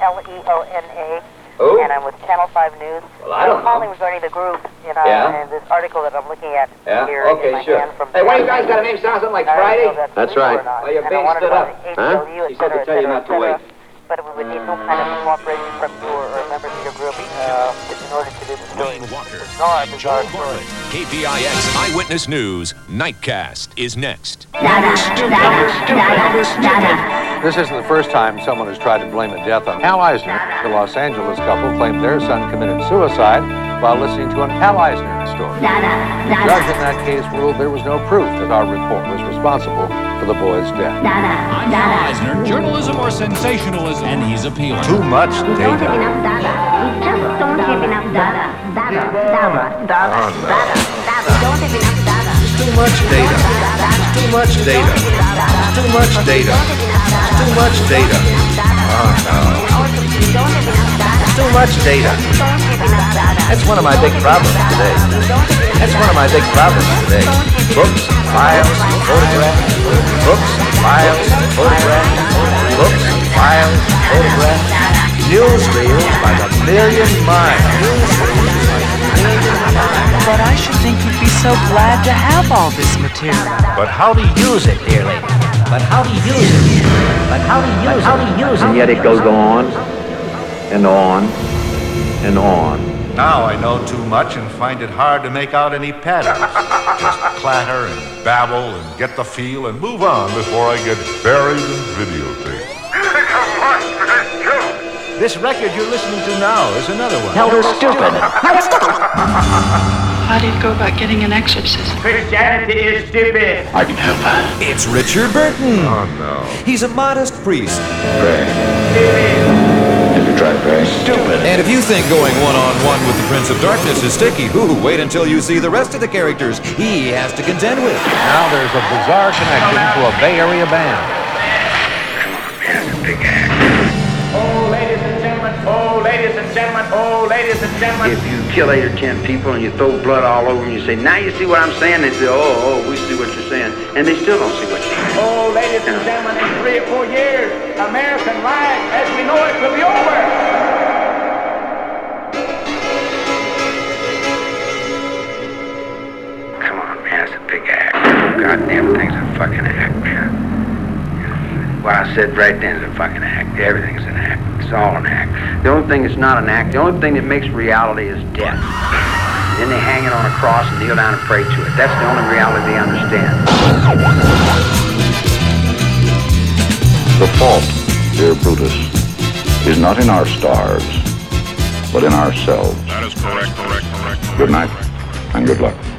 Leona. Who? And I'm with Channel 5 News. Well, I don't I'm calling know. regarding the group, Yeah? and this article that I'm looking at Yeah? here in Okay, my sure. hand from... Hey, why you guys got a name sound something like Friday? That's right. Well, you're being stood up. Huh? He said to tell you not to wait. But we would need some kind of cooperation from you or members of your group in order to do the story. Wayne Walker, Bizarre Joel story. Gorman, KPIX Eyewitness News, Nightcast is next. This isn't the first time someone has tried to blame a death on Hal Eisner. The Los Angeles couple claimed their son committed suicide while listening to an Hal Eisner story. The judge in that case ruled there was no proof that our report was responsible for the boy's death. I'm Hal Eisner, journalism or sensationalism, and he's appealing. Too much Don't have data. enough data. We just don't have enough data. Don't have enough data. Too much data. Too much data. Too much data. Too much data. Oh no. Too much data. That's one of my big problems today. That's one of my big problems today. Books, files, photographs. Books, files, photographs. Books, files, photographs. Newsreels by the million miles. But I should think you'd be so glad to have all this material. But how to use it, dear lady? But how to use it? But how to use it? How to use it? And yet it goes on and on and on. Now I know too much and find it hard to make out any patterns. Just clatter and babble and get the feel and move on before I get buried in videotape. This record you're listening to now is another one. Hell, they're stupid. How do you go about getting an exorcism? Christianity is stupid. I can help her. It's Richard Burton. Oh no. He's a modest priest. Pray. Have you tried praying? Stupid. And if you think going one-on-one with the Prince of Darkness is sticky, wait until you see the rest of the characters he has to contend with. Now there's a bizarre connection to a Bay Area band. Oh, ladies and gentlemen. Oh, ladies and gentlemen. Oh, ladies and gentlemen. If you kill 8 or 10 people and you throw blood all over and you say, now you see what I'm saying? They say, oh, we see what you're saying. And they still don't see what you're saying. Oh, ladies and gentlemen, in 3 or 4 years, American life as we know it will be over. Come on, man, it's a big act. Oh, goddamn thing's a fucking act, man. What I said right then is a fucking act. Everything's an act. It's all an act. The only thing that's not an act, the only thing that makes reality is death. Then they hang it on a cross and kneel down and pray to it. That's the only reality they understand. The fault, dear Brutus, is not in our stars, but in ourselves. That is correct. Good night, and good luck.